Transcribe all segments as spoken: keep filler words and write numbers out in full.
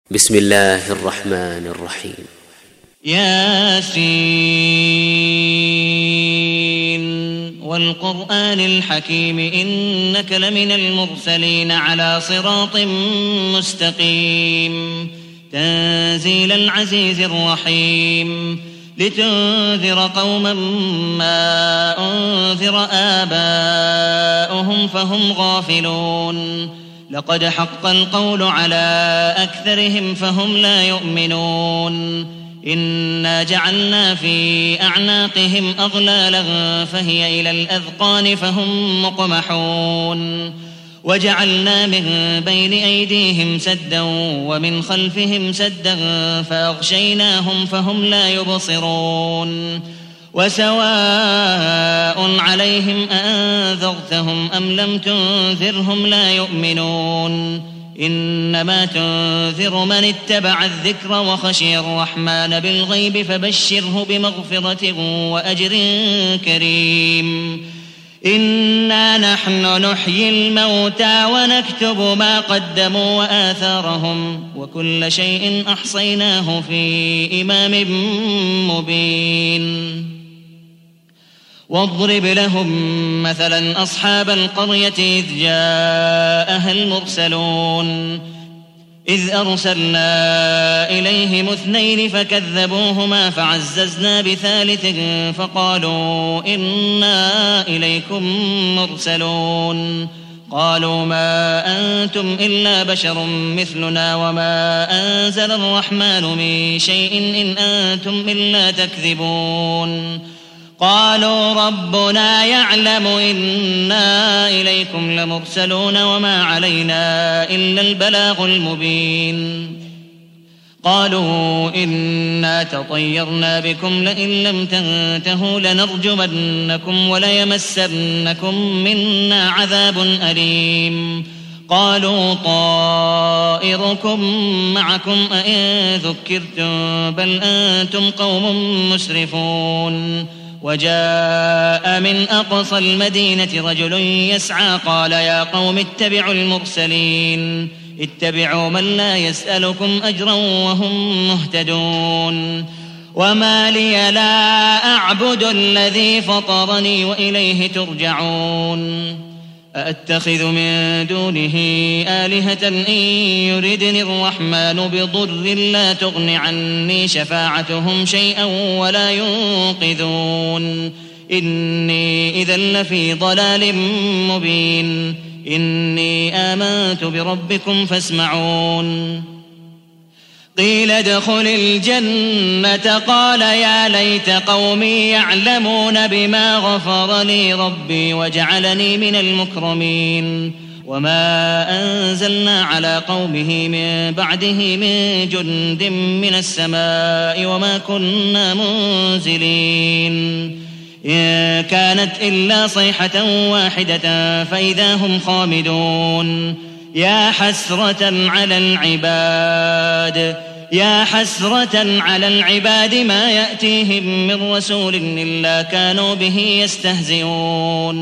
بسم الله الرحمن الرحيم. ياسين والقرآن الحكيم إنك لمن المرسلين على صراط مستقيم تنزيل العزيز الرحيم لتنذر قوما ما أنذر آباؤهم فهم غافلون لقد حق القول على أكثرهم فهم لا يؤمنون إنا جعلنا في أعناقهم أغلالا فهي إلى الأذقان فهم مقمحون وجعلنا من بين أيديهم سدا ومن خلفهم سدا فأغشيناهم فهم لا يبصرون وسواء عليهم أنذرتهم أم لم تنذرهم لا يؤمنون إنما تنذر من اتبع الذكر وخشي الرحمن بالغيب فبشره بمغفرة وأجر كريم إنا نحن نحيي الموتى ونكتب ما قدموا وآثارهم وكل شيء أحصيناه في إمام مبين واضرب لهم مثلا أصحاب القرية إذ جاءها المرسلون إذ أرسلنا إليهم اثنين فكذبوهما فعززنا بثالث فقالوا إنا إليكم مرسلون قالوا ما أنتم إلا بشر مثلنا وما أنزل الرحمن من شيء إن أنتم إلا تكذبون قالوا ربنا يعلم إنا إليكم لمرسلون وما علينا إلا البلاغ المبين قالوا إنا تطيرنا بكم لئن لم تنتهوا لنرجمنكم وليمسنكم منا عذاب أليم قالوا طائركم معكم أئن ذكرتم بل أنتم قوم مسرفون وجاء من أقصى المدينة رجل يسعى قال يا قوم اتبعوا المرسلين اتبعوا من لا يسألكم أجرا وهم مهتدون وما لي لا أعبد الذي فطرني وإليه ترجعون أأتخذ من دونه آلهة إن يردني الرحمن بضر لا تغن عني شفاعتهم شيئا ولا ينقذون إني إذا لفي ضلال مبين إني آمنت بربكم فاسمعون قيل ادخل الجنة قال يا ليت قومي يعلمون بما غفر لي ربي وجعلني من المكرمين وما أنزلنا على قومه من بعده من جند من السماء وما كنا منزلين إن كانت إلا صيحة واحدة فإذا هم خامدون يا حسرة على العباد يا حسرة على العباد ما يأتيهم من رسول إلا كانوا به يستهزئون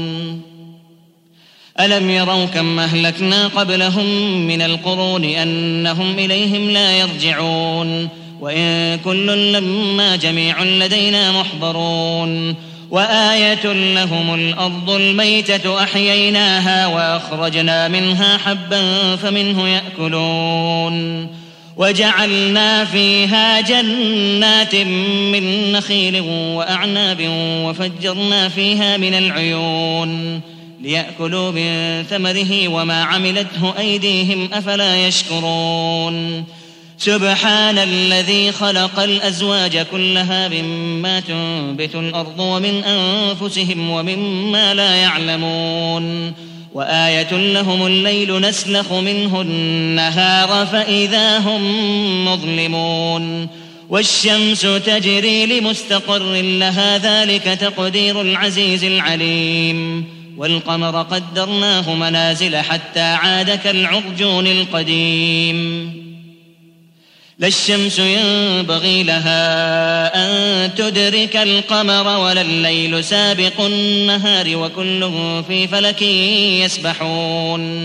ألم يروا كم أهلكنا قبلهم من القرون أنهم إليهم لا يرجعون وإن كل لما جميع لدينا محضرون وآية لهم الأرض الميتة أحييناها وأخرجنا منها حبا فمنه يأكلون وجعلنا فيها جنات من نخيل وأعناب وفجرنا فيها من العيون ليأكلوا من ثمره وما عملته أيديهم أفلا يشكرون سبحان الذي خلق الأزواج كلها مما تنبت الأرض ومن أنفسهم ومما لا يعلمون وآية لهم الليل نسلخ منه النهار فإذا هم مظلمون والشمس تجري لمستقر لها ذلك تقدير العزيز العليم والقمر قدرناه منازل حتى عاد كالعرجون القديم لا الشمس ينبغي لها أن تدرك القمر ولا الليل سابق النهار وكل في فلك يسبحون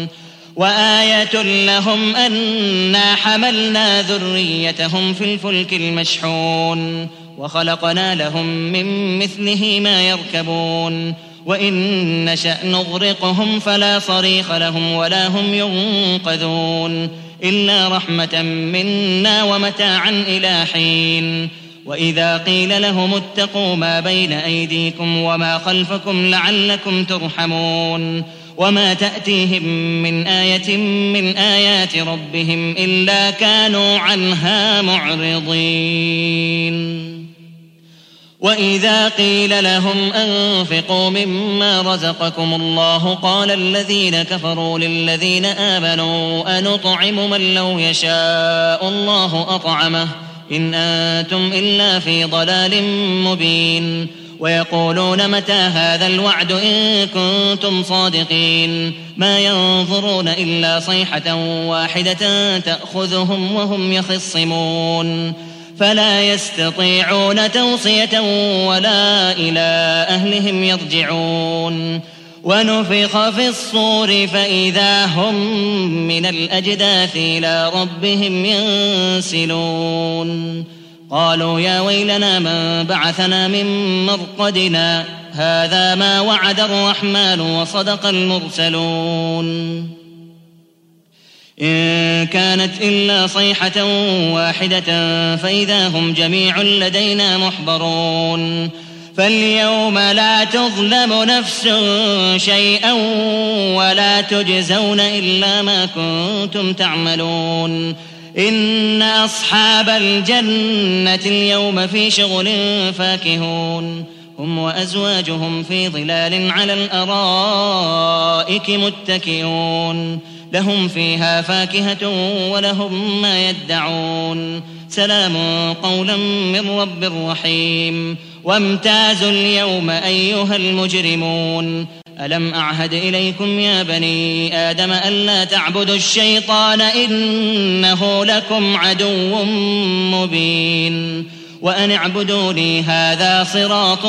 وآية لهم أنا حملنا ذريتهم في الفلك المشحون وخلقنا لهم من مثله ما يركبون وإن نشأ نغرقهم فلا صريخ لهم ولا هم ينقذون إلا رحمة منا ومتاعا إلى حين. وإذا قيل لهم اتقوا ما بين أيديكم وما خلفكم لعلكم ترحمون وما تأتيهم من آية من آيات ربهم إلا كانوا عنها معرضين. وإذا قيل لهم أنفقوا مما رزقكم الله قال الذين كفروا للذين آمنوا أنطعم من لو يشاء الله أطعمه إن أنتم إلا في ضلال مبين. ويقولون متى هذا الوعد إن كنتم صادقين ما ينظرون إلا صيحة واحدة تأخذهم وهم يخصمون فلا يستطيعون توصية ولا إلى أهلهم يرجعون. ونفخ في الصور فإذا هم من الأجداث إلى ربهم ينسلون. قالوا يا ويلنا من بعثنا من مرقدنا هذا ما وعد الرحمن وصدق المرسلون. إن كانت إلا صيحة واحدة فإذا هم جميع لدينا محضرون. فاليوم لا تظلم نفس شيئا ولا تجزون إلا ما كنتم تعملون. إن أصحاب الجنة اليوم في شغل فاكهون هم وأزواجهم في ظلال على الأرائك متكئون لهم فيها فاكهة ولهم ما يدعون سلام قولا من رب رحيم. وامتازوا اليوم أيها المجرمون ألم أعهد إليكم يا بني آدم ألا تعبدوا الشيطان إنه لكم عدو مبين وأن اعبدوني هذا صراط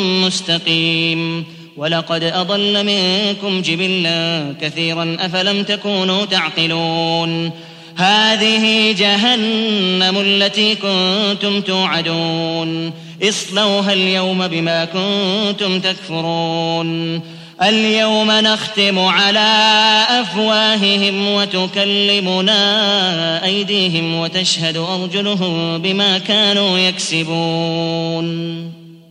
مستقيم. ولقد أضل منكم جبلا كثيرا أفلم تكونوا تعقلون. هذه جهنم التي كنتم توعدون اصلوها اليوم بما كنتم تكفرون. اليوم نختم على أفواههم وتكلمنا أيديهم وتشهد أرجلهم بما كانوا يكسبون.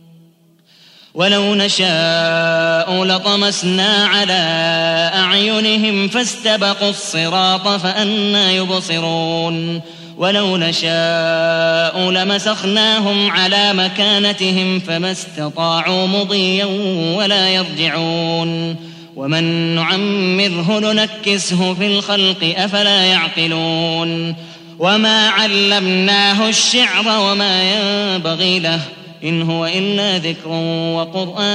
ولو نشاء لطمسنا على أعينهم فاستبقوا الصراط فأنى يبصرون. ولو نشاء لمسخناهم على مكانتهم فما استطاعوا مضيا ولا يرجعون. ومن نعمره ننكسه في الخلق أفلا يعقلون. وما علمناه الشعر وما ينبغي له إن هو إلا ذكر وقرآن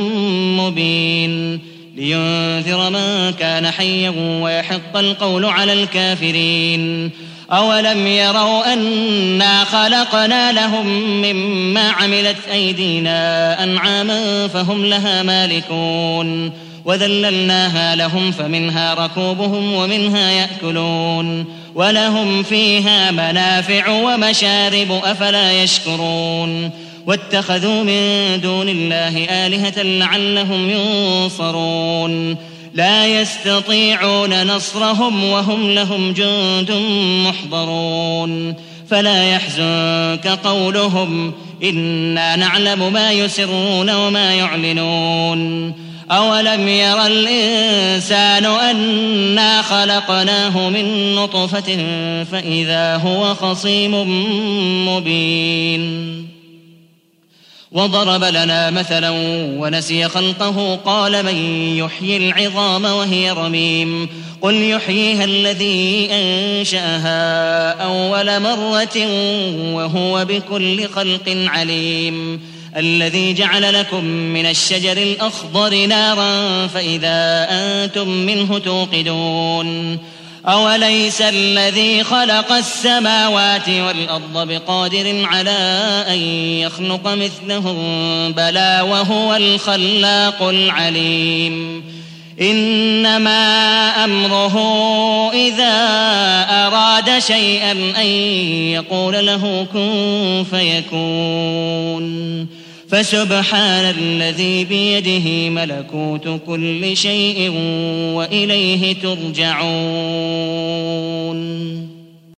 مبين لينذر من كان حيا ويحق القول على الكافرين. أولم يروا أنا خلقنا لهم مما عملت أيدينا أنعاما فهم لها مالكون وذللناها لهم فمنها ركوبهم ومنها يأكلون ولهم فيها منافع ومشارب أفلا يشكرون. واتخذوا من دون الله آلهة لعلهم ينصرون لا يستطيعون نصرهم وهم لهم جند محضرون. فلا يحزنك قولهم إنا نعلم ما يسرون وما يعلنون. أولم ير الإنسان أنا خلقناه من نطفة فإذا هو خصيم مبين. وضرب لنا مثلا ونسي خلقه قال من يحيي العظام وهي رميم قل يحييها الذي أنشأها أول مرة وهو بكل خلق عليم. الذي جعل لكم من الشجر الأخضر نارا فإذا أنتم منه توقدون. أوليس الذي خلق السماوات والأرض بقادر على أن يخلق مثلهم بلى وهو الخلاق العليم. إنما أمره إذا أراد شيئا أن يقول له كن فيكون فسبحان الذي بيده ملكوت كل شيء وإليه ترجعون